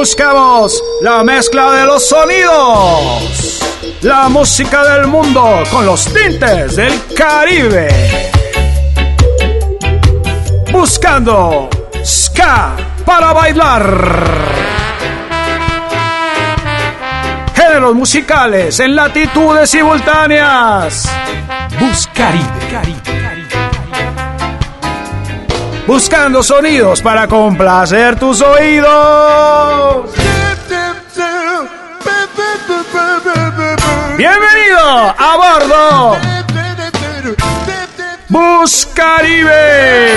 Buscamos la mezcla de los sonidos, la música del mundo con los tintes del Caribe. Buscando ska para bailar. Géneros musicales en latitudes simultáneas. Buscaribe. Buscando sonidos para complacer tus oídos. Bienvenido a bordo Buscaribe.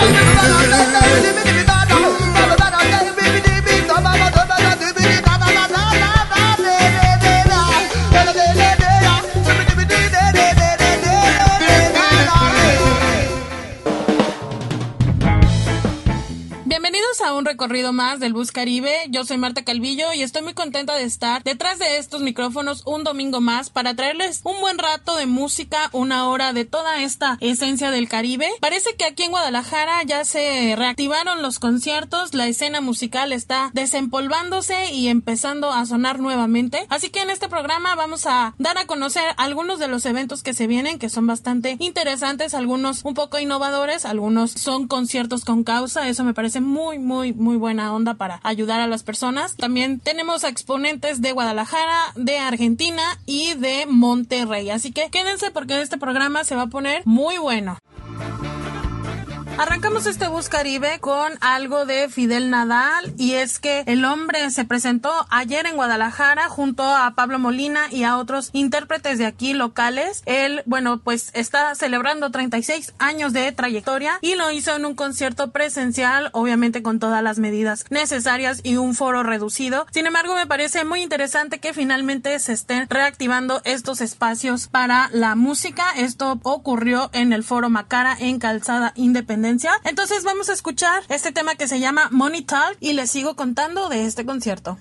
A un recorrido más del Buscaribe. Yo soy Marta Calvillo y estoy muy contenta de estar detrás de estos micrófonos un domingo más para traerles un buen rato de música, una hora de toda esta esencia del Caribe. Parece que aquí en Guadalajara ya se reactivaron los conciertos, la escena musical está desempolvándose y empezando a sonar nuevamente, así que en este programa vamos a dar a conocer algunos de los eventos que se vienen, que son bastante interesantes, algunos un poco innovadores, algunos son conciertos con causa. Eso me parece muy buena onda para ayudar a las personas. También tenemos a exponentes de Guadalajara, de Argentina y de Monterrey, así que quédense porque este programa se va a poner muy bueno. Arrancamos este Buscaribe con algo de Fidel Nadal, y es que el hombre se presentó ayer en Guadalajara junto a Pablo Molina y a otros intérpretes de aquí locales. Él, pues está celebrando 36 años de trayectoria y lo hizo en un concierto presencial, obviamente con todas las medidas necesarias y un foro reducido. Sin embargo, me parece muy interesante que finalmente se estén reactivando estos espacios para la música. Esto ocurrió en el Foro Macara en Calzada Independencia. Entonces vamos a escuchar este tema que se llama Money Talk y les sigo contando de este concierto.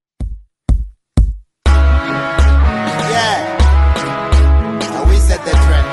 Yeah, we set the trend.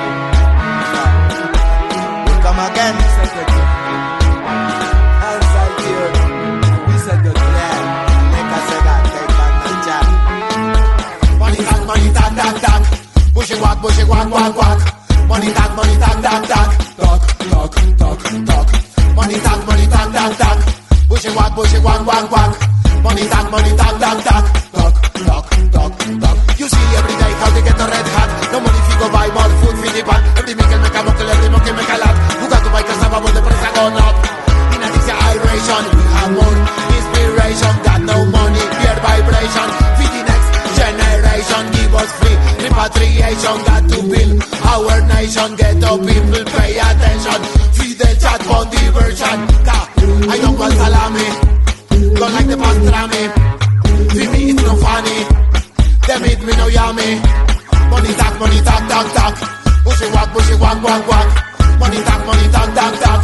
We come again, set the trend. Hands are here, we set the trend. Like I said, I take back my job. Money talk, talk. Bushy walk, walk. Money talk, talk. Talk. Money talk, talk. Bushy walk, walk. Money talk, talk. Talk. You see every day how they get the red hat. No money fi go buy more food fi the pan. Every make el meca mokel, every mokel make a lot. You got to buy cassava when the price a gone up. In a this iration, we have more inspiration. Got no money, pure vibration. For the next generation, give us free repatriation. Got to build our nation. Get up people, pay attention. Fidel chat on diversion. I don't want salami. Don't like the pastrami. For me it's no funny. Them hit me no yummy. Money talk. Bushy walk. Money talk. Talk.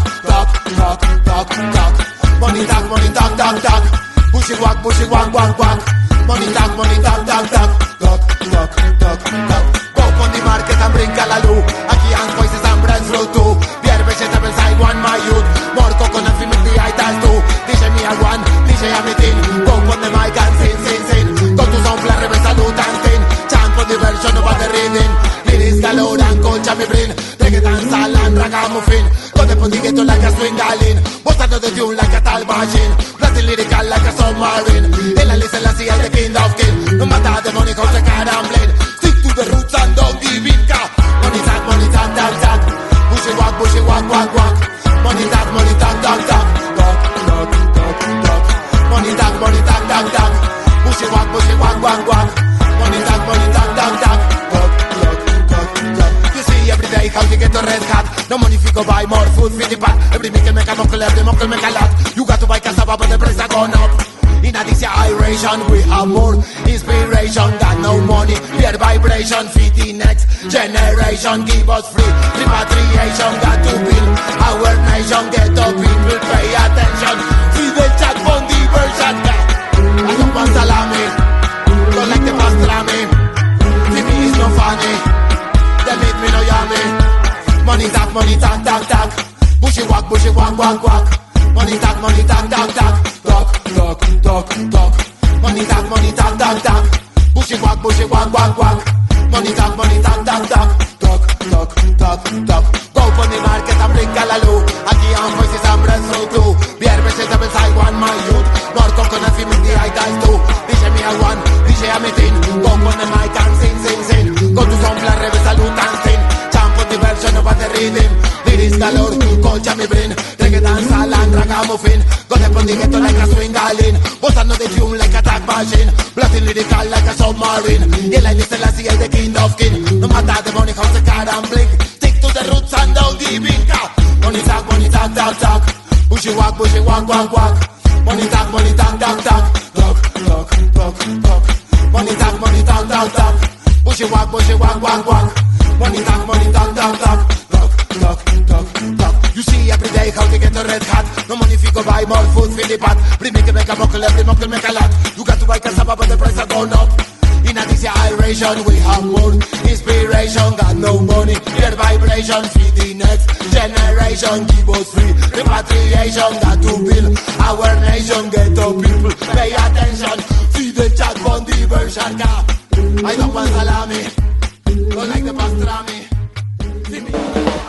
Money talk. Bushy walk. Money talk. Talk. Go on the market and bring a loo. Aquí and voices and brands flow too. Pierre vegetable side one my youth. More coconut fi make the items too. DJ me a one, DJ a me thing. Go on the mic and sing. Go to some flare me salute and sing. Chant for the version of the reading. Lyrics galore and culture me bring. Reggaeton, sal and ragamuffin. Go the put the ghetto like a swing darling. Bust out the tune like a tall machine. Blasting lyrical like a submarine. El Alice la see as the king of king. No matter the money comes the card and blade. Stick to the roots and don't give in car. Money talk. Bushy walk. Money talk. Talk. Money talk. Bushy walk. Money talk. You see every day how you get the red hat. No money fi go buy more food for the pan. Every make a mokel, every mokel make a lot. You got to buy cassava but the price a gone up. In a this iration, we have more inspiration. Got no money, pure vibration. For the next generation, give us free repatriation. Got to build our nation. Get up people, pay attention. Fidel chat on diversion. I don't want salami. Don't like the pastrami. For me it's no funny. Them hit me no yummy. Money talk. Bushy walk. Money talk. Talk. talk. Money talk, talk. Bushy walk, walk. Money talk, talk, talk. Talk. Go for the market and bring a loo. Aquí on voices and breath so too. Beer vegetables I want my youth. More coconut for me the idols too. DJ me a one, DJ a me thing. Go on the mic and sing. Go to some flat rebel salute and sing. Champ on the version of the rhythm. Lyrics galore, colcha mi brain. Reggae dance and ragamuffin. Go step on the ghetto like a swing darling. Bossando the tune like a tag machine. Blasting lyrical like a submarine. Yeah, like this Selassie is the king of king. No matter the money, house, the car and blink. Stick to the roots and down the binka. Money talk. Bushy walk. Money talk, talk. Money talk. Bushy walk. Money talk. You see every day how they get the red hat. No money if you go buy more food for the pot. Bring make a buckle, every muckle make a lot. You got to buy cassava but the price has gone up. In this iration we have more inspiration. Got no money, your vibration. Feed the next generation. Give us free repatriation. Got to build our nation. Get the people, pay attention. See the chat on the version. I don't want salami. Don't like the pastrami. See me.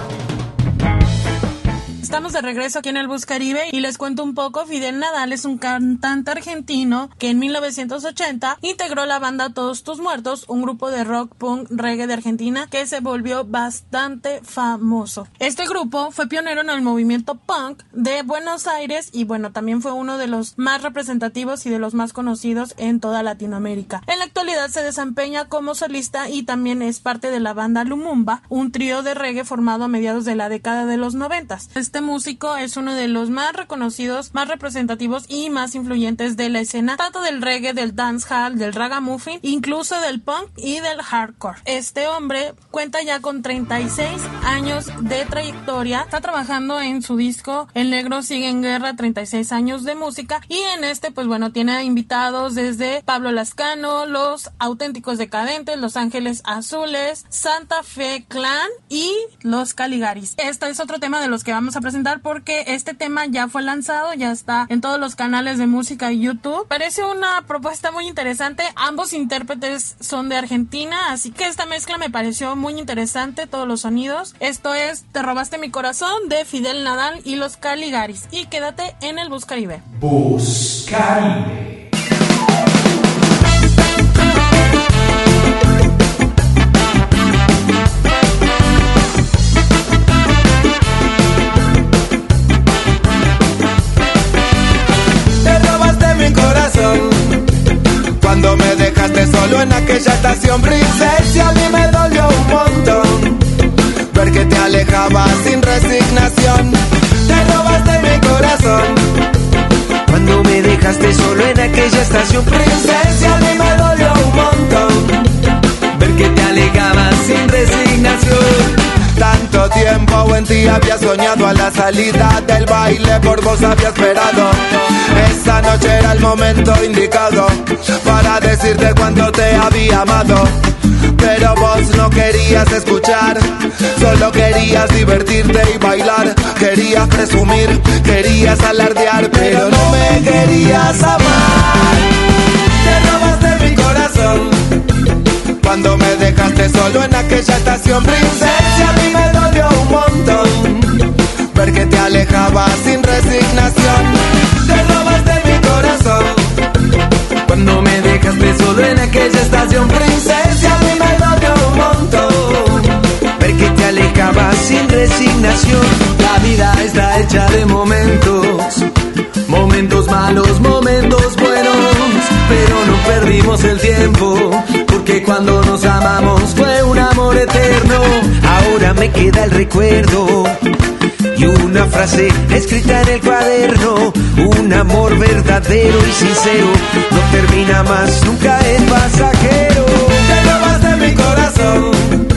Estamos de regreso aquí en el Bus Caribe y les cuento un poco. Fidel Nadal es un cantante argentino que en 1980 integró la banda Todos Tus Muertos, un grupo de rock punk reggae de Argentina que se volvió bastante famoso. Este grupo fue pionero en el movimiento punk de Buenos Aires y bueno, también fue uno de los más representativos y de los más conocidos en toda Latinoamérica. En la actualidad se desempeña como solista y también es parte de la banda Lumumba, un trío de reggae formado a mediados de la década de los 90. Este músico es uno de los más reconocidos, más representativos y más influyentes de la escena, tanto del reggae, del dancehall, del ragamuffin, incluso del punk y del hardcore. Este hombre cuenta ya con 36 años de trayectoria, está trabajando en su disco El Negro Sigue en Guerra, 36 años de música, y en este pues bueno tiene invitados desde Pablo Lascano, Los Auténticos Decadentes, Los Ángeles Azules, Santa Fe Clan y Los Caligaris. Este es otro tema de los que vamos a presentar porque este tema ya fue lanzado, ya está en todos los canales de música y YouTube. Parece una propuesta muy interesante. Ambos intérpretes son de Argentina, así que esta mezcla me pareció muy interesante, todos los sonidos. Esto es Te Robaste Mi Corazón de Fidel Nadal y Los Caligaris. Y quédate en el Bus Caribe. Bus Caribe. Cuando me dejaste solo en aquella estación princesa, a mí me dolió un montón ver que te alejabas sin resignación. Te robaste mi corazón. Cuando me dejaste solo en aquella estación princesa, a mí me dolió un montón ver que te alejabas sin resignación. Tanto tiempo en ti había soñado, a la salida del baile por vos había esperado. Esa noche era el momento indicado para decirte cuánto te había amado. Pero vos no querías escuchar, solo querías divertirte y bailar. Querías presumir, querías alardear, pero no me querías amar. Te robaste mi corazón. Cuando me dejaste solo en aquella estación princesa, a mí me dolió un montón ver que te alejabas sin resignación. Te robaste mi corazón. Cuando me dejaste solo en aquella estación princesa, a mí me dolió un montón ver que te alejabas sin resignación. La vida está hecha de momentos, momentos malos, momentos buenos, pero no perdimos el tiempo, porque cuando nos amamos fue un amor eterno. Ahora me queda el recuerdo y una frase escrita en el cuaderno. Un amor verdadero y sincero no termina más, nunca es pasajero. Te robaste mi corazón.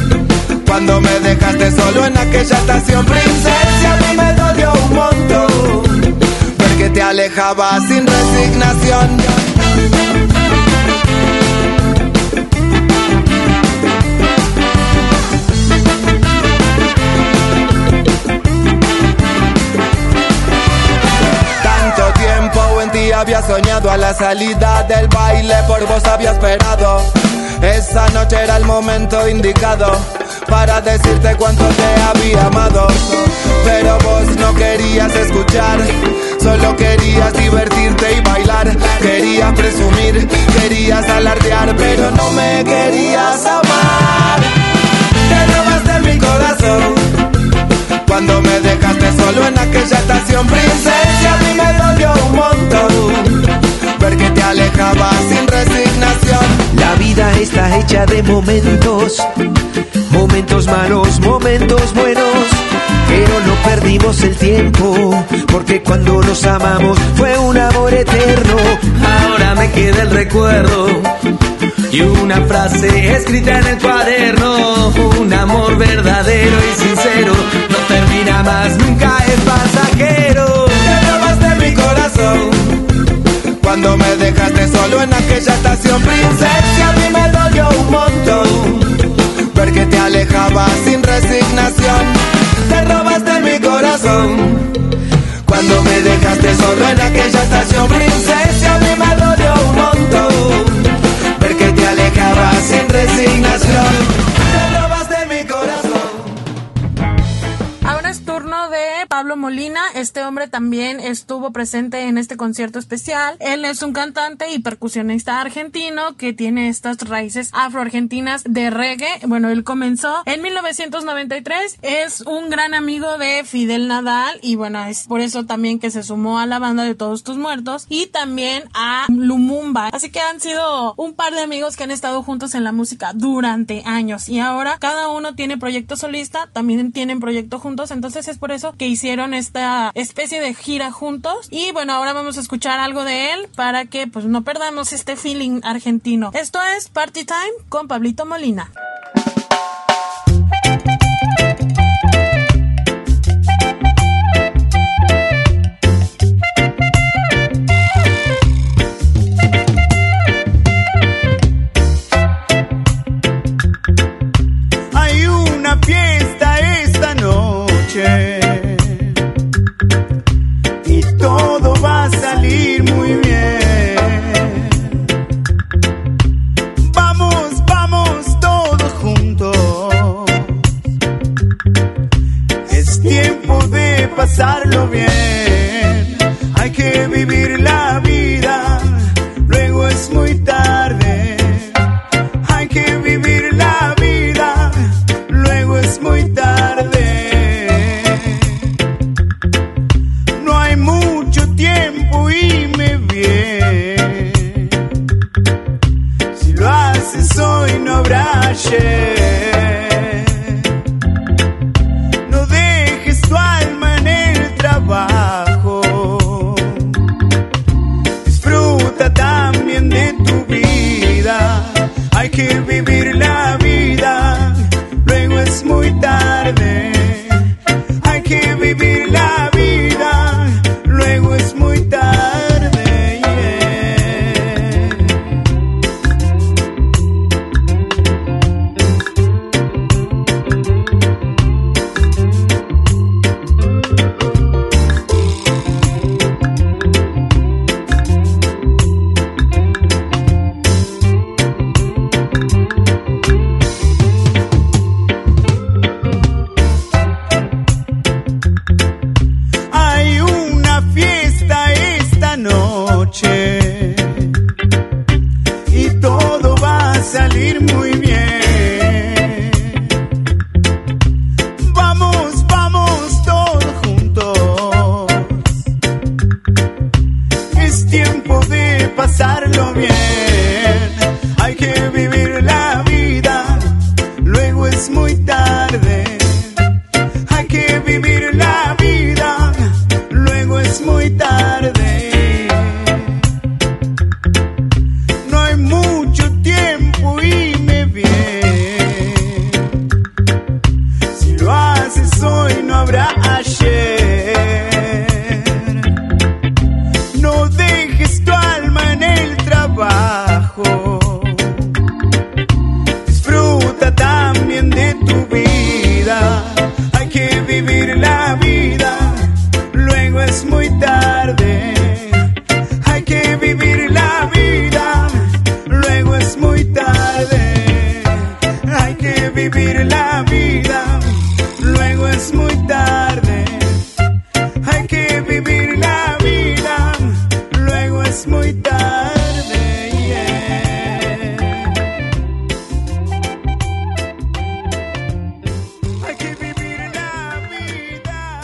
Cuando me dejaste solo en aquella estación princesa, a mí me dolió un montón ver que te alejabas sin resignación. Había soñado, a la la salida del baile por vos había esperado. Esa noche era el momento indicado para decirte cuánto te había amado. Pero vos no querías escuchar, solo querías divertirte y bailar. Querías presumir, querías alardear, pero no me querías amar. Te robaste mi corazón cuando me dejaste solo en aquella estación, princesa. A mí me dolió un montón ver que te alejabas sin resignación. La vida está hecha de momentos, momentos malos, momentos buenos, pero no perdimos el tiempo, porque cuando nos amamos fue un amor eterno. Ahora me queda el recuerdo y una frase escrita en el cuaderno. Un amor verdadero y sincero no termina más, nunca es pasajero. Te robaste mi corazón cuando me dejaste solo en aquella estación, princesa. A mí me dolió un montón ver que te alejabas sin resignación. Te robaste mi corazón cuando me dejaste solo en aquella estación, princesa. A mí me dolió un montón ver que te alejabas sin resignación. Te robaste mi corazón. Ahora es turno de Pablo Molina. Este hombre también estuvo presente en este concierto especial. Él es un cantante y percusionista argentino que tiene estas raíces afroargentinas de reggae. Bueno, él comenzó en 1993. Es un gran amigo de Fidel Nadal y bueno, es por eso también que se sumó a la banda de Todos Tus Muertos y también a Lumumba. Así que han sido un par de amigos que han estado juntos en la música durante años y ahora cada uno tiene proyecto solista, también tienen proyecto juntos, entonces es por eso que hicieron esta especie de gira juntos. Y bueno, ahora vamos a escuchar algo de él para que pues no perdamos este feeling argentino. Esto es Party Time con Pablito Molina. Hay una fiesta esta noche y todo va a salir muy bien. Vamos, vamos todos juntos. Es tiempo de pasarlo bien. Hay que vivir la vida, luego es muy tarde. Hay que vivir la vida, luego es muy tarde. No hay mucho tiempo y me viene. Si lo haces hoy no habrá ayer. No dejes tu alma en el trabajo. Disfruta también de tu vida. Hay que vivir la vida, luego es muy tarde. Hay que vivir la vida, luego es muy tarde. Yeah. Hay una fiesta esta noche y todo va a salir muy bien. Vamos, vamos todos juntos. Es tiempo de pasarlo bien. Hay que vivir la vida, luego es muy tarde. Hay que vivir la vida, luego es muy tarde. No hay mucho tiempo y me viene. Si lo haces hoy no habrá ayer. No dejes tu alma en el trabajo. Hay que vivir la vida.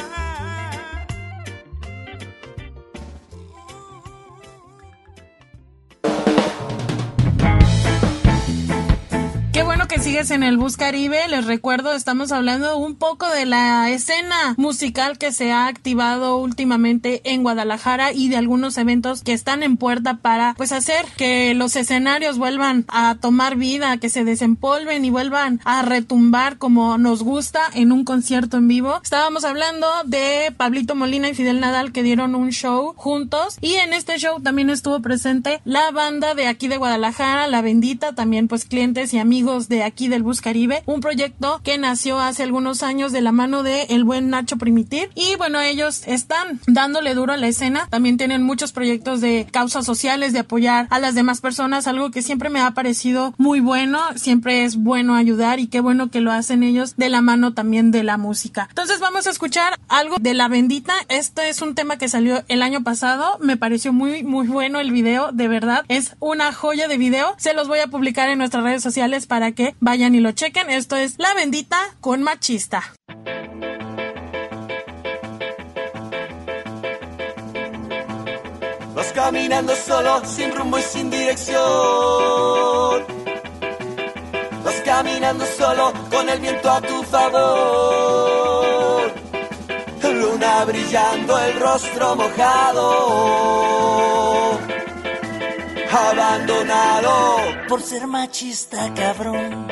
Qué bueno que sigues en el Bus Caribe. Les recuerdo, estamos hablando un poco de la escena musical que se ha activado últimamente en Guadalajara y de algunos eventos que están en puerta para pues hacer que los escenarios vuelvan a tomar vida, que se desempolven y vuelvan a retumbar como nos gusta en un concierto en vivo. Estábamos hablando de Pablito Molina y Fidel Nadal, que dieron un show juntos, y en este show también estuvo presente la banda de aquí de Guadalajara, La Bendita, también pues clientes y amigos de aquí del Bus Caribe, un proyecto que nació hace algunos años de la mano de el buen Nacho Primitiv, y bueno, ellos están dándole duro a la escena. También tienen muchos proyectos de causas sociales, de apoyar a las demás personas, algo que siempre me ha parecido muy bueno. Siempre es bueno ayudar y qué bueno que lo hacen ellos de la mano también de la música. Entonces vamos a escuchar algo de La Bendita. Este es un tema que salió el año pasado, me pareció muy bueno el video, de verdad es una joya de video. Se los voy a publicar en nuestras redes sociales para que vayan y lo chequen. Esto es La Bendita con Machista. Vas caminando solo, sin rumbo y sin dirección. Vas caminando solo, con el viento a tu favor. Luna brillando, el rostro mojado. Abandonado por ser machista, cabrón.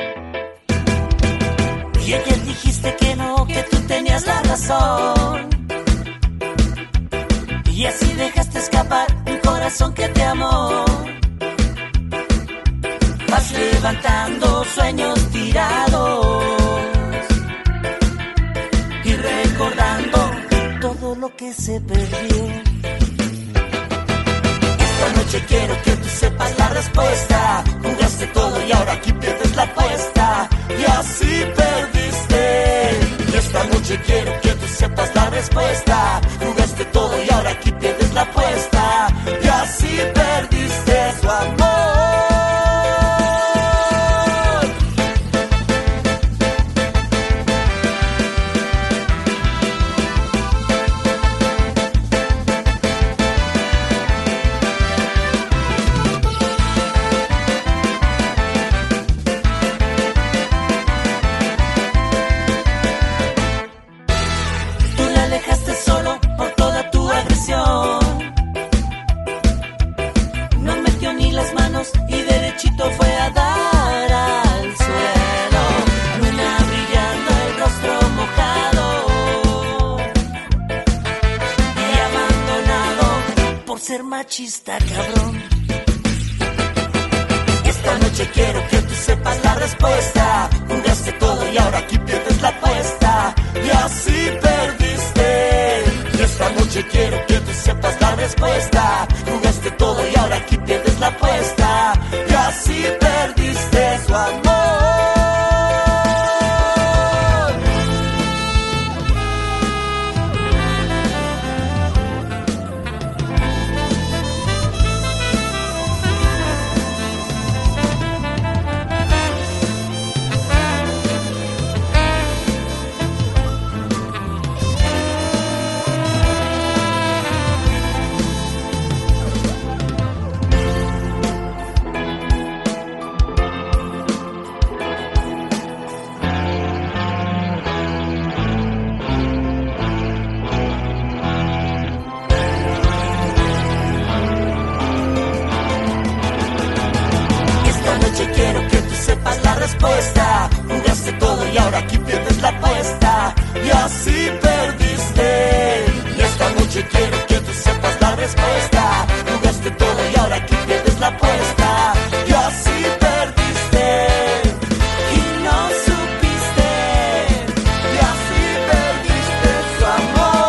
Y ayer dijiste que no, que tú tenías la razón. Y así dejaste escapar un corazón que te amó. Vas levantando sueños tirados y recordando todo lo que se perdió. Esta noche quiero que tú sepas la respuesta. Jugaste todo y ahora aquí pierdes la apuesta. Y así perdiste. Y esta noche quiero que tú sepas la respuesta. Jugaste todo y ahora aquí pierdes la apuesta. Y así perdiste su amor. Machista, cabrón. Esta noche quiero que tú sepas la respuesta. Jugaste todo y ahora aquí pierdes la apuesta. Y así perdiste. Y esta noche quiero que tú sepas la respuesta. Jugaste todo y ahora aquí pierdes la apuesta. Y así perdiste su amor. Jugaste todo y ahora aquí pierdes la apuesta. Y así perdiste. Y esta noche quiero que tú sepas la respuesta. Jugaste todo y ahora aquí pierdes la apuesta. Y así perdiste. Y no supiste. Y así perdiste su amor.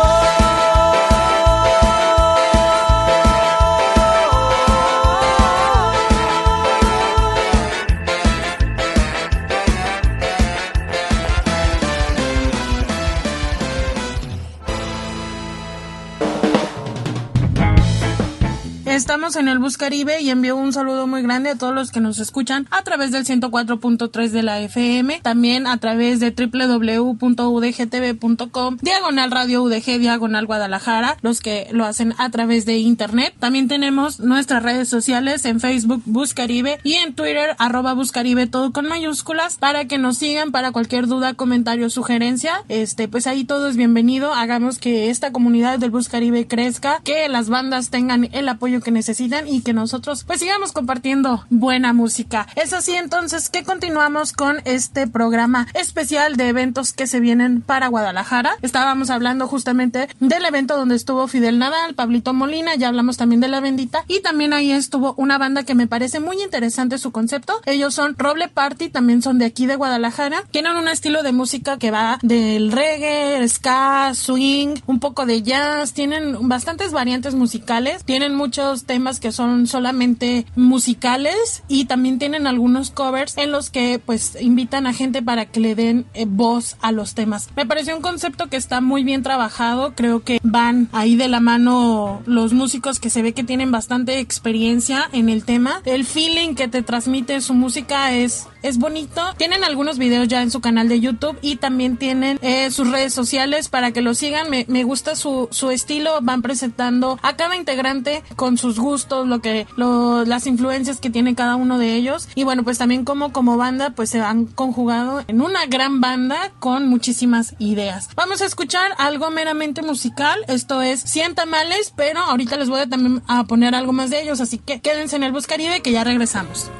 Estamos en el Bus Caribe y envío un saludo muy grande a todos los que nos escuchan a través del 104.3 de la FM, también a través de www.udgtv.com, /Radio UDG, /Guadalajara, los que lo hacen a través de internet. También tenemos nuestras redes sociales en Facebook Bus Caribe y en Twitter @BusCaribe, todo con mayúsculas, para que nos sigan para cualquier duda, comentario, sugerencia. Pues ahí todo es bienvenido. Hagamos que esta comunidad del Bus Caribe crezca, que las bandas tengan el apoyo que necesitan y que nosotros pues sigamos compartiendo buena música. Es así entonces que continuamos con este programa especial de eventos que se vienen para Guadalajara. Estábamos hablando justamente del evento donde estuvo Fidel Nadal, Pablito Molina, ya hablamos también de La Bendita, y también ahí estuvo una banda que me parece muy interesante su concepto. Ellos son Roble Party, también son de aquí de Guadalajara. Tienen un estilo de música que va del reggae, ska, swing, un poco de jazz. Tienen bastantes variantes musicales. Tienen muchos temas que son solamente musicales y también tienen algunos covers en los que pues invitan a gente para que le den voz a los temas. Me pareció un concepto que está muy bien trabajado. Creo que van ahí de la mano los músicos que se ve que tienen bastante experiencia en el tema. El feeling que te transmite su música es bonito. Tienen algunos videos ya en su canal de YouTube y también tienen sus redes sociales para que lo sigan. Me gusta su estilo. Van presentando a cada integrante con sus gustos, las influencias que tiene cada uno de ellos. Y bueno, pues también como banda pues se han conjugado en una gran banda con muchísimas ideas. Vamos a escuchar algo meramente musical. Esto es 100 tamales, pero ahorita les voy también a poner algo más de ellos, así que quédense en el Bus Caribe que ya regresamos.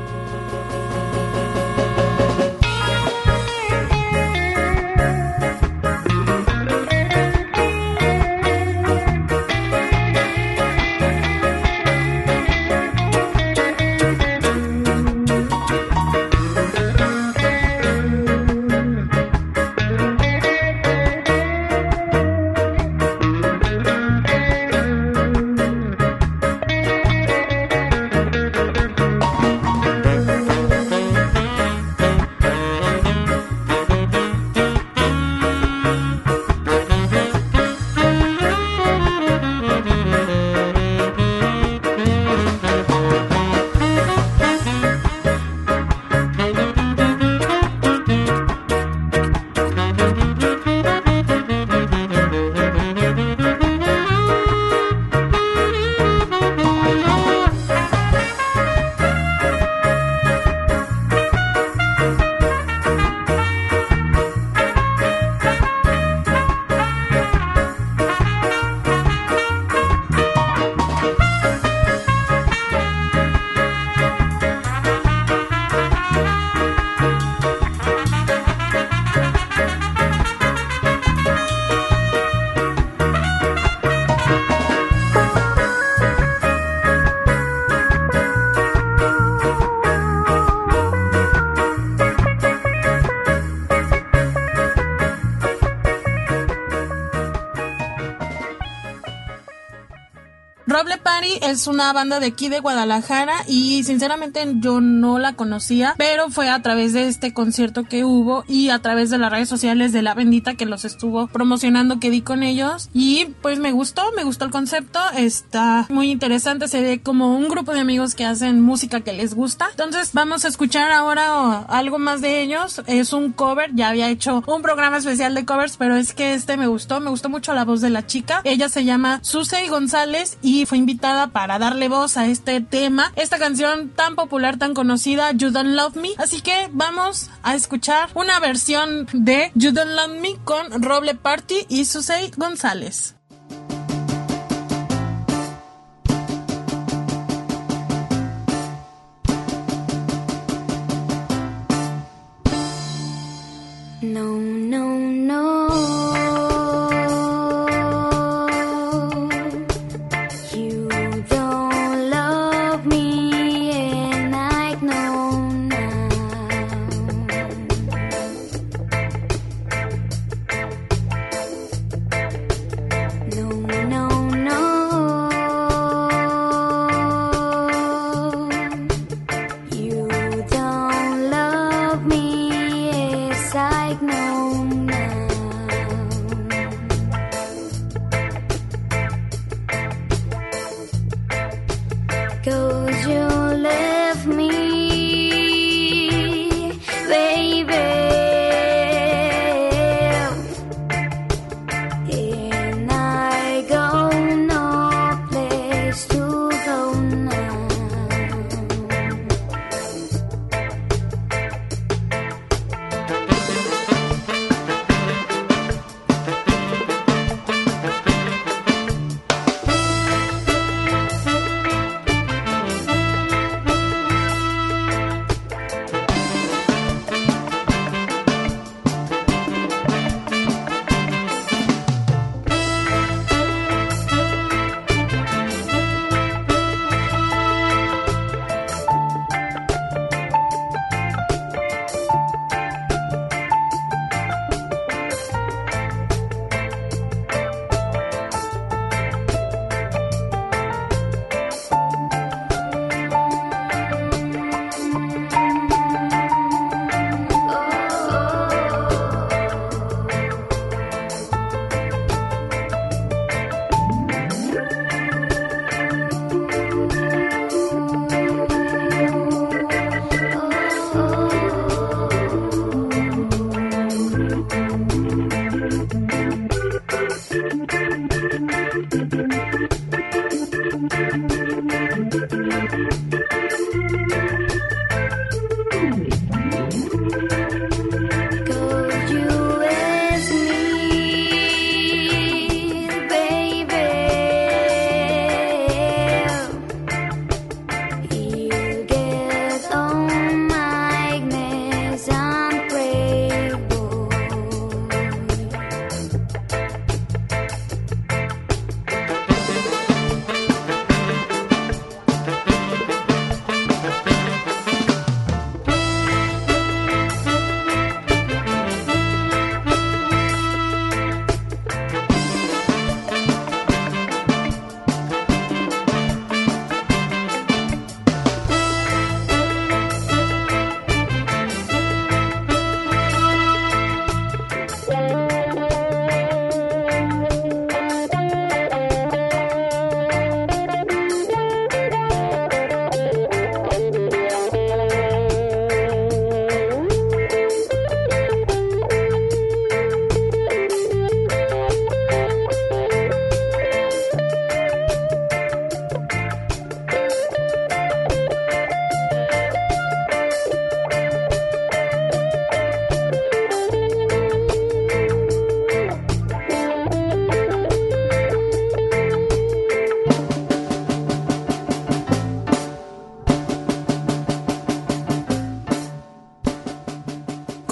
Roble Party es una banda de aquí de Guadalajara y sinceramente yo no la conocía, pero fue a través de este concierto que hubo y a través de las redes sociales de La Bendita que los estuvo promocionando, que di con ellos, y pues me gustó el concepto. Está muy interesante, se ve como un grupo de amigos que hacen música que les gusta. Entonces vamos a escuchar ahora algo más de ellos. Es un cover, ya había hecho un programa especial de covers, pero es que me gustó mucho la voz de la chica. Ella se llama Susei González y fue invitada para darle voz a este tema, esta canción tan popular, tan conocida, You Don't Love Me. Así que vamos a escuchar una versión de You Don't Love Me con Roble Party y Susei González. No, no, no. You don't love me, and I know now.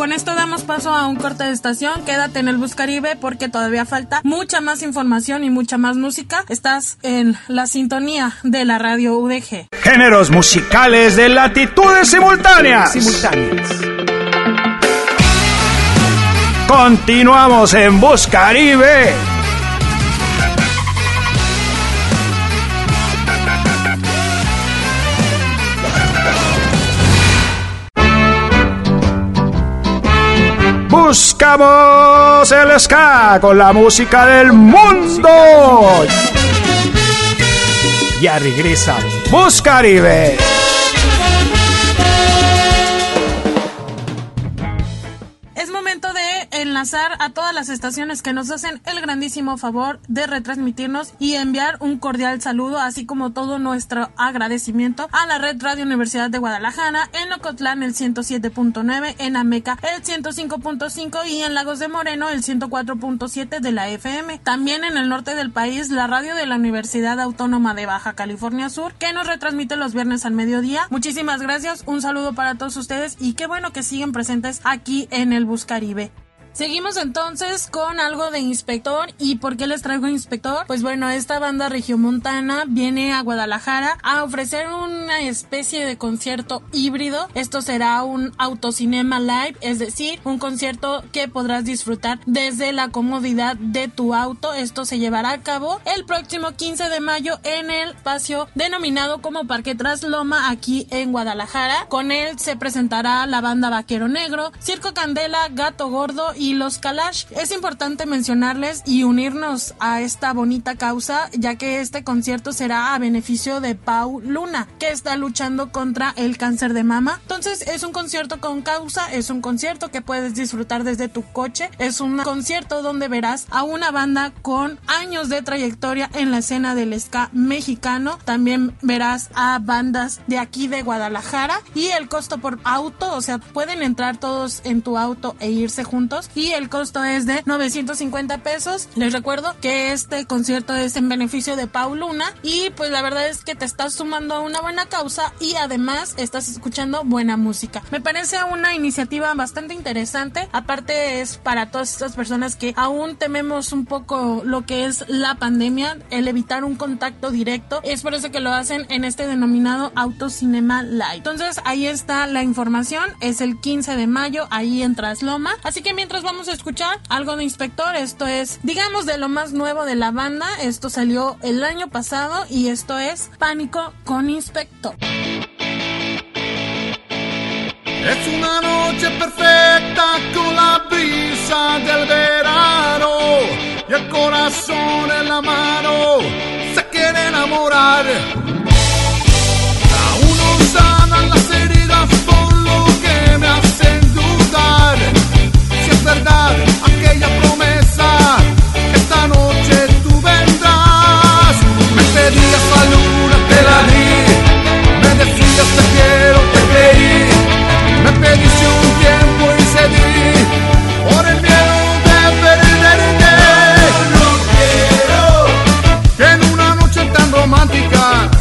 Con esto damos paso a un corte de estación. Quédate en el Bus Caribe porque todavía falta mucha más información y mucha más música. Estás en la sintonía de la radio UDG. Géneros musicales de latitudes simultáneas. Continuamos en Bus Caribe. Buscamos el ska con la música del mundo. Ya regresa Bus Caribe. Enlazar a todas las estaciones que nos hacen el grandísimo favor de retransmitirnos y enviar un cordial saludo, así como todo nuestro agradecimiento a la Red Radio Universidad de Guadalajara, en Ocotlán el 107.9, en Ameca el 105.5 y en Lagos de Moreno el 104.7 de la FM. También en el norte del país, la radio de la Universidad Autónoma de Baja California Sur, que nos retransmite los viernes al mediodía. Muchísimas gracias, un saludo para todos ustedes y qué bueno que siguen presentes aquí en el Bus Caribe. Seguimos entonces con algo de Inspector. ¿Y por qué les traigo Inspector? Pues bueno, esta banda regiomontana viene a Guadalajara a ofrecer una especie de concierto híbrido. Esto será un autocinema live, es decir, un concierto que podrás disfrutar desde la comodidad de tu auto. Esto se llevará a cabo el próximo 15 de mayo en el espacio denominado como Parque Trasloma aquí en Guadalajara. Con él se presentará la banda Vaquero Negro, Circo Candela, Gato Gordo y Los Kalash. Es importante mencionarles y unirnos a esta bonita causa, ya que este concierto será a beneficio de Pau Luna, que está luchando contra el cáncer de mama. Entonces es un concierto con causa, es un concierto que puedes disfrutar desde tu coche, es un concierto donde verás a una banda con años de trayectoria en la escena del ska mexicano. También verás a bandas de aquí de Guadalajara y el costo por auto, o sea, pueden entrar todos en tu auto e irse juntos y el costo es de 950 pesos. Les recuerdo que este concierto es en beneficio de Pau Luna y pues la verdad es que te estás sumando a una buena causa y además estás escuchando buena música. Me parece una iniciativa bastante interesante. Aparte es para todas estas personas que aún tememos un poco lo que es la pandemia, el evitar un contacto directo. Es por eso que lo hacen en este denominado Autocinema Live. Entonces ahí está la información. Es el 15 de mayo ahí en Trasloma. Así que mientras vamos a escuchar algo de Inspector. Esto es, digamos, de lo más nuevo de la banda. Esto salió el año pasado y esto es Pánico con Inspector. Es una noche perfecta con la brisa del verano y el corazón en la mano se quiere enamorar. Aún no sanan las heridas por lo que me hacen dudar. Si es verdad aquella promesa, esta noche tú vendrás. Me pedías la luna, te la di. Me decías te quiero, te creí. Me pediste un tiempo y cedí por el miedo de perderte. No quiero que en una noche tan romántica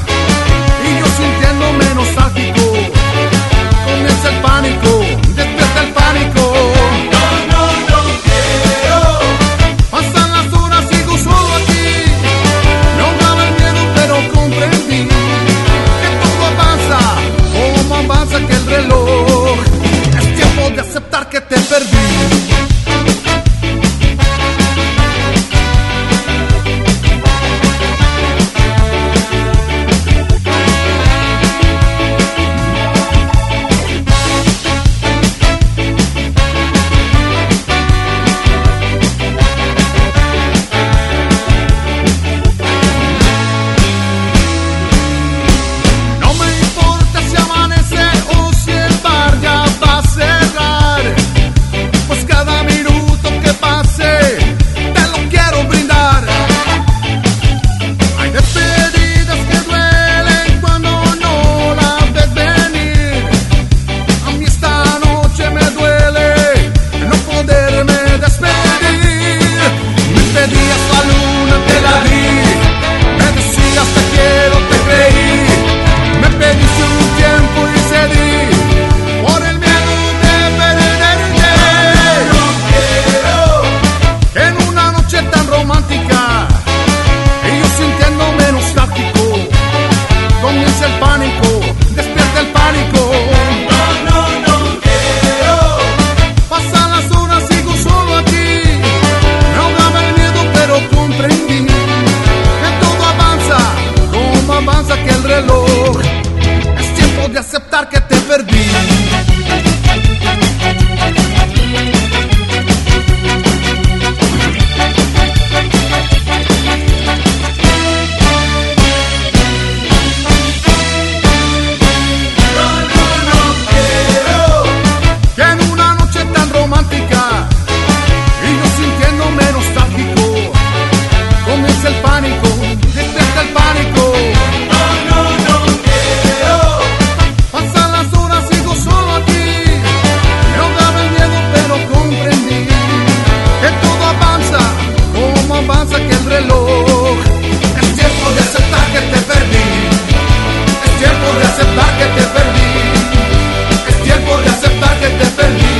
aceptar que te perdí. El pánico, despierta el pánico. No quiero. Pasan las horas, sigo solo aquí. Me ahogaba el miedo, pero comprendí que todo avanza, como avanza que el reloj. Es tiempo de aceptar que te perdí. Es tiempo de aceptar que te perdí. Es tiempo de aceptar que te perdí.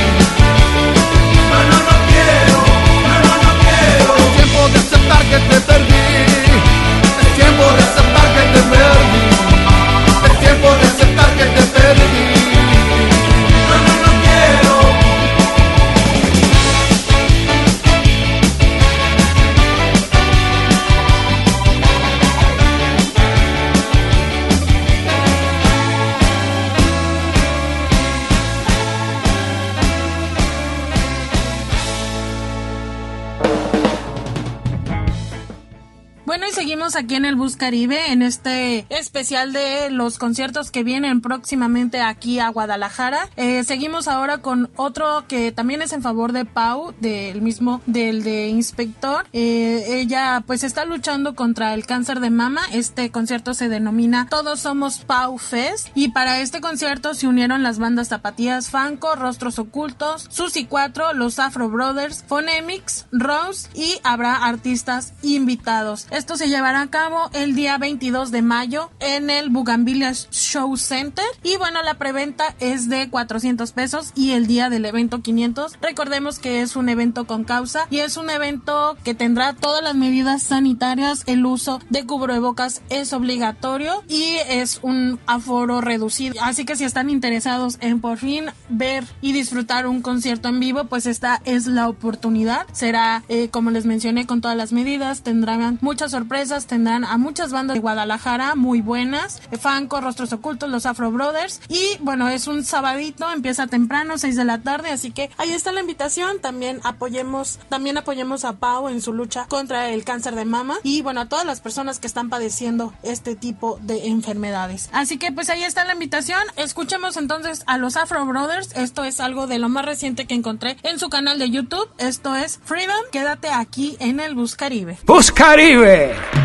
No quiero. No quiero. Es tiempo de aceptar que te perdí. Es tiempo de aceptar que te perdí. Es tiempo de aceptar que te perdí. No quiero. Bueno, y seguimos aquí en el Bus Caribe, en este especial de los conciertos que vienen próximamente aquí a Guadalajara. Seguimos ahora con otro que también es en favor de Pau, del de Inspector. Ella pues está luchando contra el cáncer de mama. Este concierto se denomina Todos Somos Pau Fest, y para este concierto se unieron las bandas Zapatillas Fanco, Rostros Ocultos, Susi 4, los Afro Brothers, Phonemics, Rose, y habrá artistas invitados. Esto se llevará a cabo el día 22 de mayo en el Bugambilia Show Center, y bueno, la preventa es de 400 pesos y el día del evento 500. Recordemos que es un evento con causa y es un evento que tendrá todas las medidas sanitarias. El uso de cubrebocas es obligatorio y es un aforo reducido, así que si están interesados en por fin ver y disfrutar un concierto en vivo, pues esta es la oportunidad. Será como les mencioné, con todas las medidas, tendrán muchas sorpresas, tendrán a muchas bandas de Guadalajara muy buenas, Fanco, Rostros Ocultos, los Afro Brothers, y bueno, es un sabadito, empieza temprano, 6 de la tarde, así que ahí está la invitación. También apoyemos a Pau en su lucha contra el cáncer de mama, y bueno, a todas las personas que están padeciendo este tipo de enfermedades. Así que pues ahí está la invitación. Escuchemos entonces a los Afro Brothers. Esto es algo de lo más reciente que encontré en su canal de YouTube. Esto es Freedom. Quédate aquí en el Bus Caribe. Bus Caribe.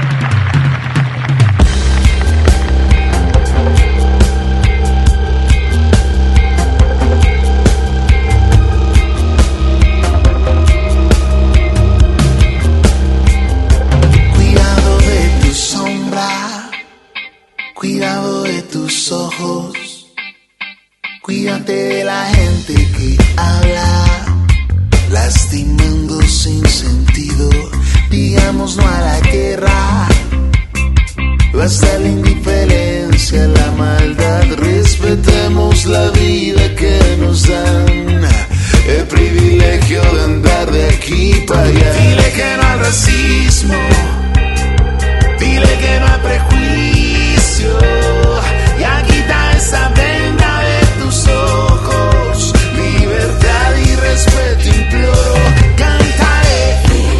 Cuidado de tu sombra, cuidado de tus ojos, cuídate de la gente que habla, lastimando sin sentido. Digamos no a la guerra, basta la indiferencia, la maldad. Respetemos la vida que nos dan, el privilegio de andar de aquí para allá. Dile que no al racismo, dile que no al prejuicio, ya quita esa venda de tus ojos. Libertad y respeto imploro, cantaré.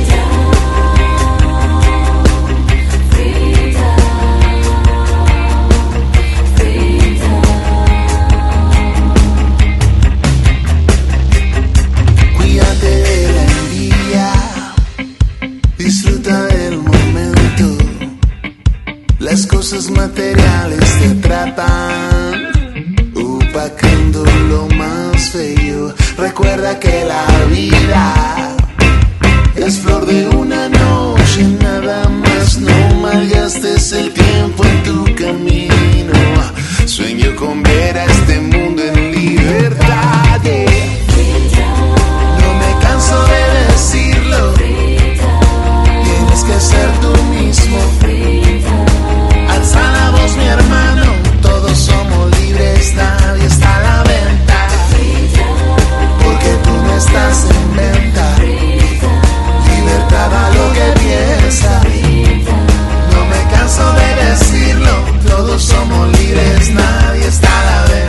Las cosas materiales te atrapan, opacando lo más feo. Recuerda que la vida es flor de una noche, nada más. No malgastes el tiempo en tu camino. Sueño con ver a este mundo en libertad. No me canso de decirlo, tienes que ser tú mismo. Alza la voz, mi hermano, todos somos libres, nadie está a la venta, porque tú no estás en venta. Libertad a lo que piensa, no me canso de decirlo, todos somos libres, nadie está a la venta.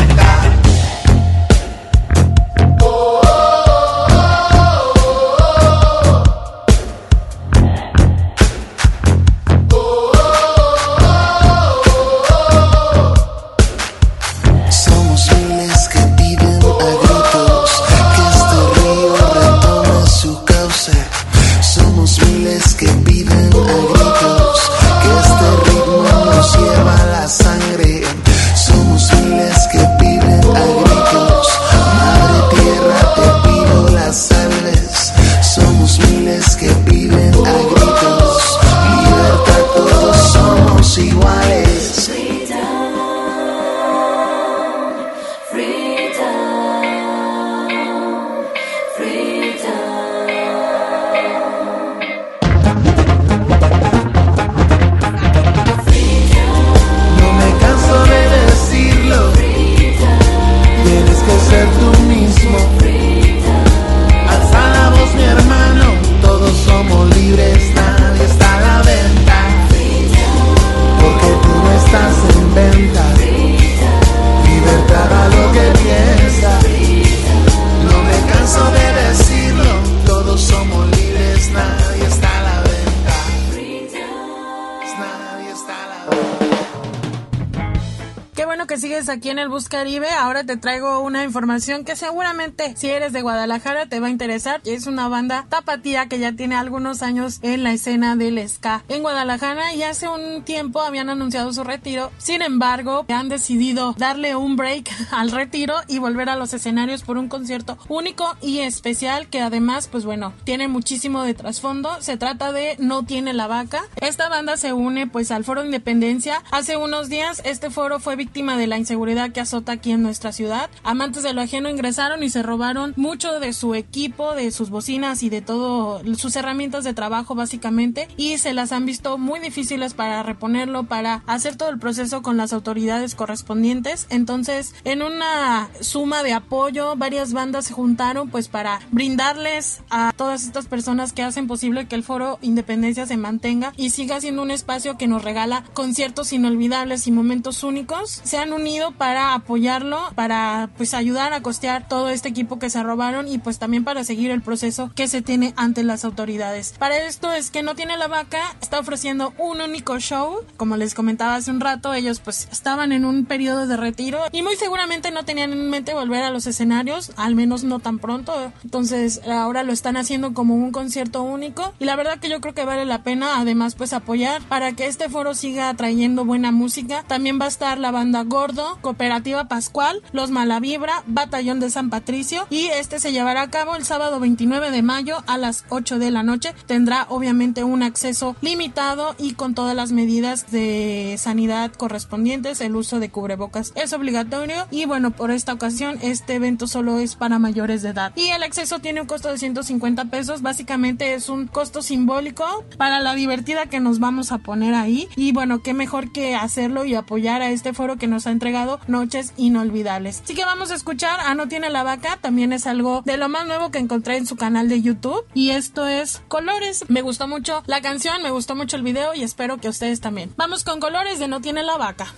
días aquí en el Bus Caribe. Ahora te traigo una información que seguramente si eres de Guadalajara te va a interesar. Es una banda tapatía que ya tiene algunos años en la escena del ska en Guadalajara y hace un tiempo habían anunciado su retiro. Sin embargo, han decidido darle un break al retiro y volver a los escenarios por un concierto único y especial que además, pues bueno, tiene muchísimo de trasfondo. Se trata de No Tiene la Vaca. Esta banda se une pues al Foro Independencia. Hace unos días este foro fue víctima de la inseguridad que azota aquí en nuestra ciudad. Amantes de lo ajeno ingresaron y se robaron mucho de su equipo, de sus bocinas y de todo, sus herramientas de trabajo básicamente, y se las han visto muy difíciles para reponerlo, para hacer todo el proceso con las autoridades correspondientes. Entonces, en una suma de apoyo, varias bandas se juntaron pues para brindarles a todas estas personas que hacen posible que el Foro Independencia se mantenga y siga siendo un espacio que nos regala conciertos inolvidables y momentos únicos. Se han unido para apoyarlo, para pues ayudar a costear todo este equipo que se robaron y pues también para seguir el proceso que se tiene ante las autoridades. Para esto es que No Tiene la Vaca está ofreciendo un único show. Como les comentaba hace un rato, ellos pues estaban en un periodo de retiro y muy seguramente no tenían en mente volver a los escenarios, al menos no tan pronto. Entonces ahora lo están haciendo como un concierto único y la verdad que yo creo que vale la pena además pues apoyar para que este foro siga trayendo buena música. También va a estar la banda Gordo, Cooperativa Pascual, Los Malavibra, Batallón de San Patricio y este se llevará a cabo el sábado 29 de mayo a las 8 de la noche. Tendrá obviamente un acceso limitado y con todas las medidas de sanidad correspondientes. El uso de cubrebocas es obligatorio y bueno, por esta ocasión este evento solo es para mayores de edad y el acceso tiene un costo de 150 pesos. Básicamente es un costo simbólico para la divertida que nos vamos a poner ahí y bueno, qué mejor que hacerlo y apoyar a este foro que nos ha entregado noches inolvidables. Así que vamos a escuchar a No Tiene la Vaca. También es algo de lo más nuevo que encontré en su canal de YouTube y esto es Colores. Me gustó mucho la canción, me gustó mucho el video y espero que ustedes también. Vamos con Colores de No Tiene la Vaca.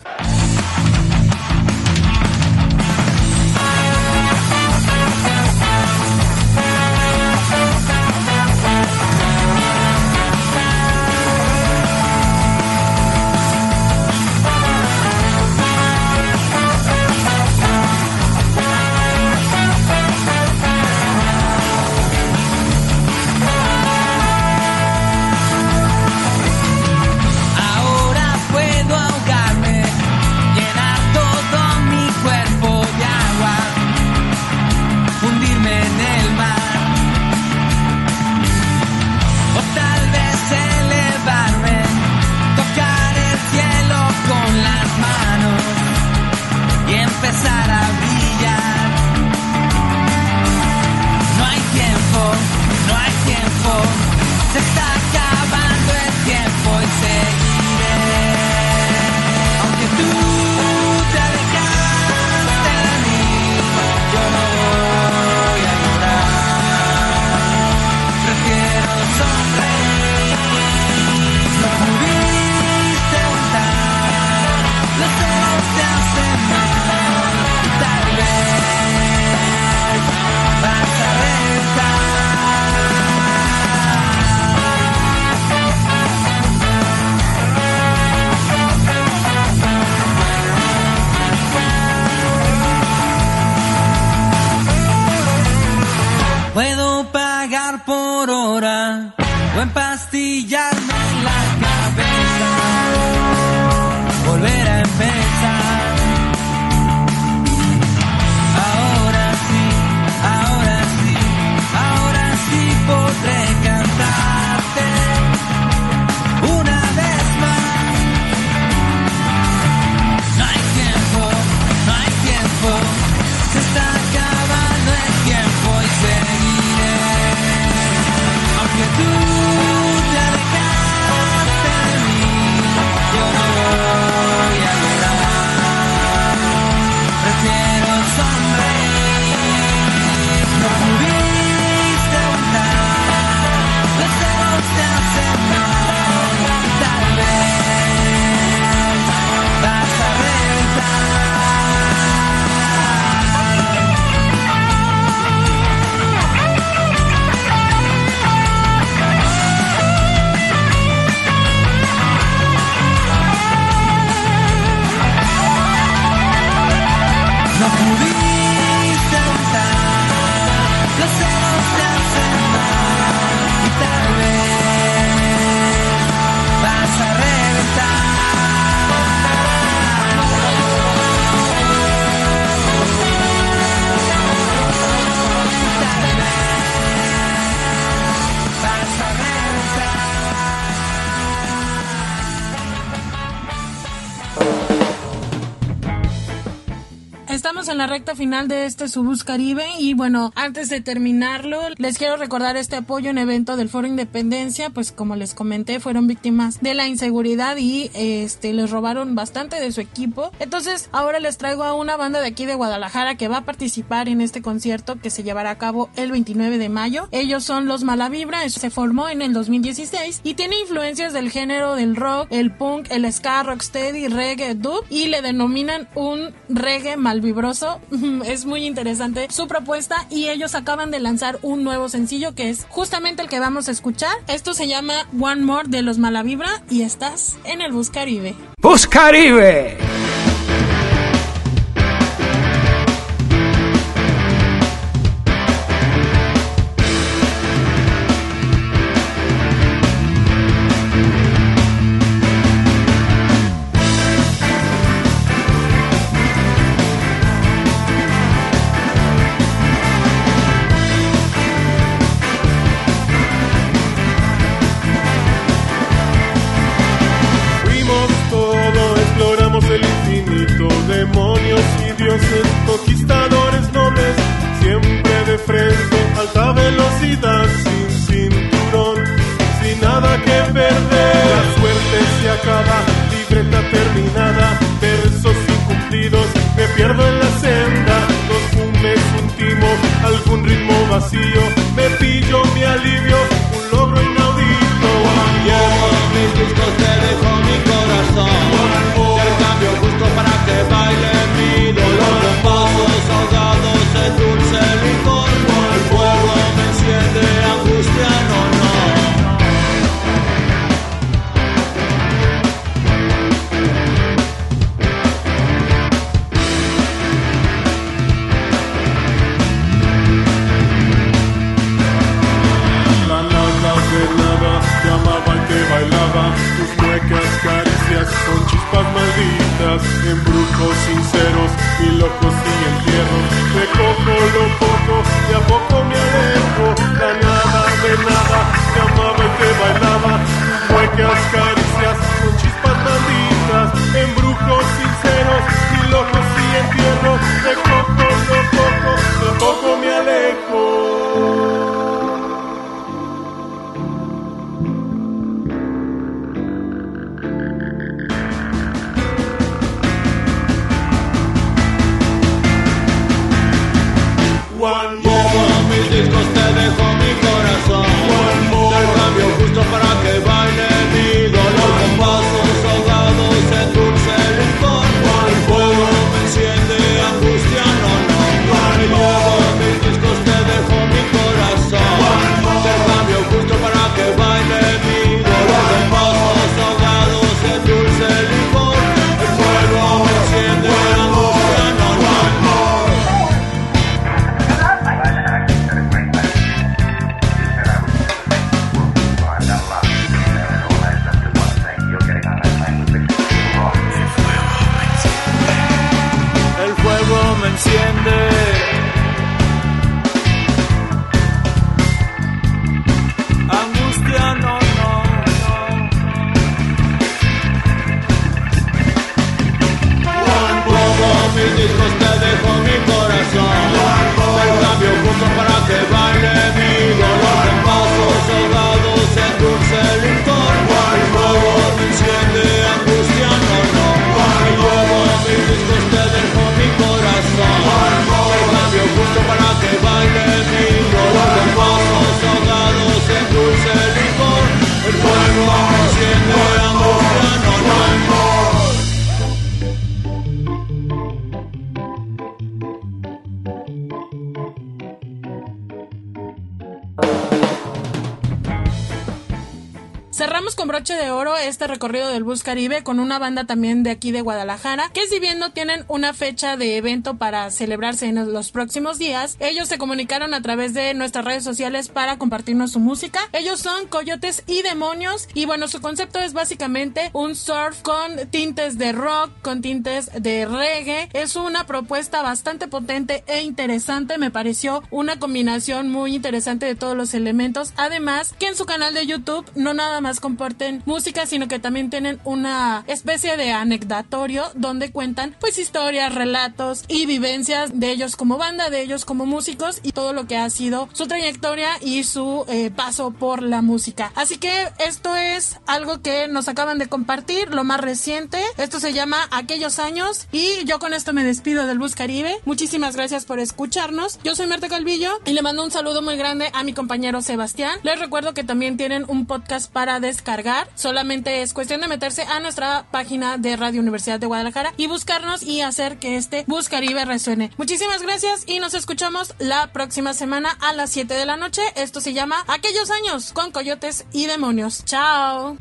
Empezar a brillar. No hay tiempo, se está acabando el tiempo y seguiré. Aunque tú te alejaste de mí, yo no voy a llorar. Prefiero sonreír. No pudiste aguantar, los celos te hacen mal. Puedo pagar por hora o empastillarme en la cabeza, volver a empezar. Ahora sí podré cantarte una vez más. No hay tiempo, se está acabando el tiempo y seguiré. Aunque tú te alejas la recta final de este su Bus Caribe y bueno, antes de terminarlo, les quiero recordar este apoyo en evento del Foro Independencia, pues como les comenté, fueron víctimas de la inseguridad y les robaron bastante de su equipo. Entonces, ahora les traigo a una banda de aquí de Guadalajara que va a participar en este concierto que se llevará a cabo el 29 de mayo. Ellos son los Mala Vibra, se formó en el 2016 y tiene influencias del género del rock, el punk, el ska, rocksteady, reggae, dub y le denominan un reggae malvibroso. Es muy interesante su propuesta y ellos acaban de lanzar un nuevo sencillo que es justamente el que vamos a escuchar. Esto se llama One More de los Mala Vibra y estás en el Bus Caribe. Bus Caribe. El infinito, demonios y dioses, conquistadores nobles, siempre de frente, alta velocidad, sin cinturón, sin nada que perder. La suerte se acaba, libreta terminada, versos incumplidos, me pierdo en la senda, dos fumes, un timo, algún ritmo vacío, me pillo mi alivio, un logro inaudito. Llevo mis discos, te dejo mi corazón. Justo para que baile mi dolor, con pasos ahogados en dulce licor. El fuego me enciende, angustia no. La nada de nada, llamaba al que bailaba, tus muecas caricias son chispas malditas, embrujos sinceros y locos sin entierro. Recojo lo poco y a poco me alejo. La nada de nada, llamaba el que bailaba, tus muecas caricias son chispas malditas, embrujos sinceros y locos sin entierro. Recojo lo poco y a poco me alejo. Llevo mis discos, te dejo mi corazón. Te cambio justo para que baile mi dolor, con pasos ahogados en dulce licor. El fuego me enciende, angustia no. Llevo mis discos, te dejo mi corazón. Te cambio justo para que baile mi dolor, con pasos ahogados en dulce licor. El fuego me enciende, angustia no. Angustia no. Llevo mis discos, te dejo mi corazón. Te cambio justo para que baile mi dolor, en pasos ahogados en dulce licor. El fuego me enciende, angustia no. Llevo mis discos, te dejo mi corazón. Te cambio justo para que baile mi dolor, en pasos ahogados en dulce licor. El fuego me enciende, angustia no. Cerramos con broche de oro este recorrido del Bus Caribe con una banda también de aquí de Guadalajara, que si bien no tienen una fecha de evento para celebrarse en los próximos días, ellos se comunicaron a través de nuestras redes sociales para compartirnos su música. Ellos son Coyotes y Demonios y bueno, su concepto es básicamente un surf con tintes de rock, con tintes de reggae. Es una propuesta bastante potente e interesante, me pareció una combinación muy interesante de todos los elementos, además que en su canal de YouTube no nada más más comparten música, sino que también tienen una especie de anecdotario donde cuentan pues historias, relatos y vivencias de ellos como banda, de ellos como músicos y todo lo que ha sido su trayectoria y su paso por la música. Así que esto es algo que nos acaban de compartir, lo más reciente. Esto se llama Aquellos Años y yo con esto me despido del Bus Caribe. Muchísimas gracias por escucharnos. Yo soy Marta Calvillo y le mando un saludo muy grande a mi compañero Sebastián. Les recuerdo que también tienen un podcast para descargar. Solamente es cuestión de meterse a nuestra página de Radio Universidad de Guadalajara y buscarnos y hacer que este Bus Caribe resuene. Muchísimas gracias y nos escuchamos la próxima semana a las 7 de la noche. Esto se llama Aquellos Años con Coyotes y Demonios. ¡Chao!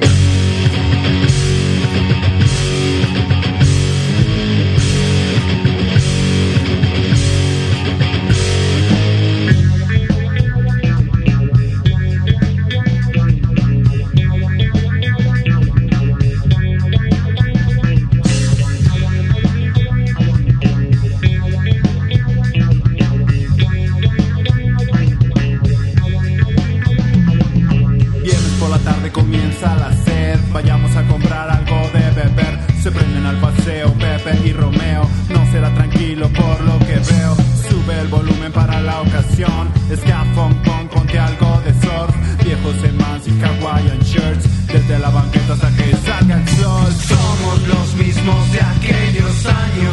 Comienza la sed, vayamos a comprar algo de beber. Se prenden al paseo Pepe y Romeo. No será tranquilo por lo que veo. Sube el volumen para la ocasión. Scafón, ponte algo de surf. Viejos en Mans y Hawaiian shirts. Desde la banqueta hasta que salga el sol. Somos los mismos de aquellos años.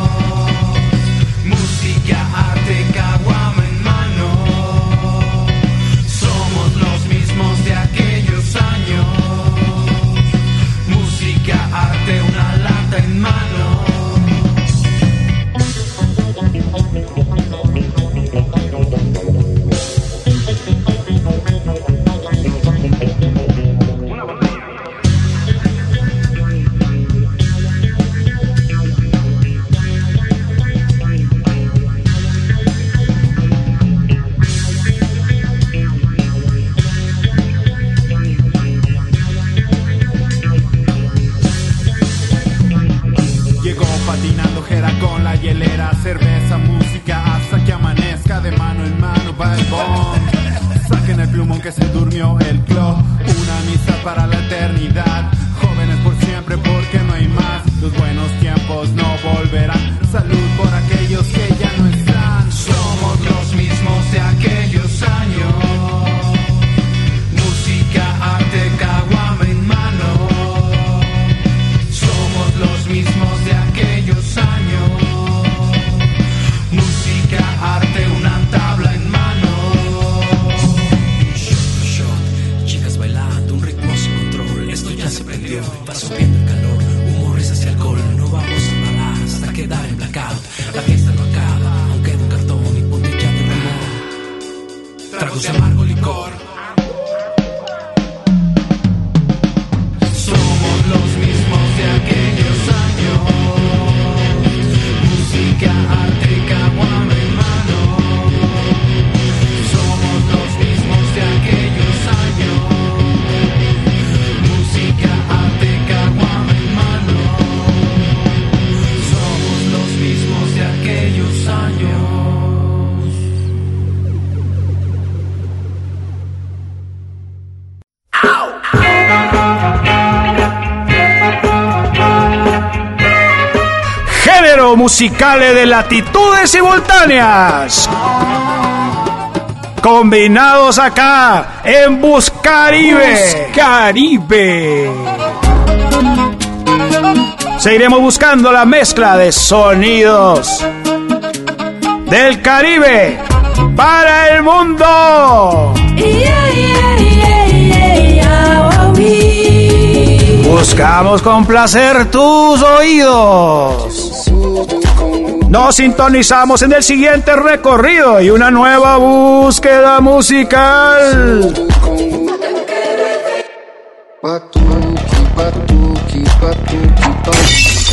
Música, arte, caguama en mano. Somos los mismos de aquellos años. Música, arte, una lata en mano. Patinando jera con la hielera, cerveza, música, hasta que amanezca. De mano en mano va el bomb. Saquen el plumón que se durmió el club. Una amistad para la eternidad. Jóvenes por siempre porque no hay más. Los buenos tiempos no volverán. Salud por aquellos que ya no están. Somos los mismos de aquellos años. Música, arte, caguama en mano. Somos los mismos de aquellos años. Música, arte, una tabla en mano. Shot, chicas bailando, un ritmo sin control. Esto ya se prendió, va subiendo el calor. Humor, risas y alcohol, no vamos a parar hasta quedar en blackout. La fiesta no acaba, aunque de un cartón y botella de ron. Tragos de amargo licor. Somos los mismos de aquellos años. Música, arte, caguama en mano. Somos los mismos de aquellos años. Música, arte, caguama en mano. Somos los mismos de aquellos años. Género musicales de latitudes simultáneas. Combinados acá en Bus Caribe. Caribe. Seguiremos buscando la mezcla de sonidos del Caribe para el mundo. Buscamos complacer tus oídos. Nos sintonizamos en el siguiente recorrido y una nueva búsqueda musical. Batuque, batuque, batuque, batuque.